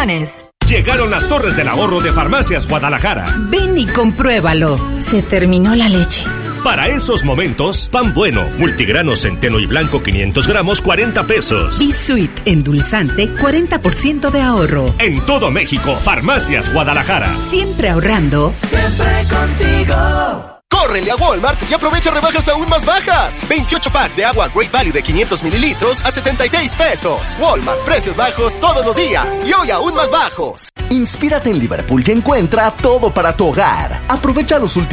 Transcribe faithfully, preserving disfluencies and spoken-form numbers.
condiciones. Llegaron las torres del ahorro de Farmacias Guadalajara. Ven y compruébalo. Se terminó la leche. Para esos momentos, pan bueno, multigrano, centeno y blanco quinientos gramos, cuarenta pesos. B-Sweet, endulzante, cuarenta por ciento de ahorro. En todo México, Farmacias Guadalajara. Siempre ahorrando. Siempre contigo. ¡Córrele a Walmart y aprovecha rebajas aún más bajas! veintiocho packs de agua Great Value de quinientos mililitros a sesenta y seis pesos. Walmart, precios bajos todos los días y hoy aún más bajos. Inspírate en Liverpool y encuentra todo para tu hogar. Aprovecha los últimos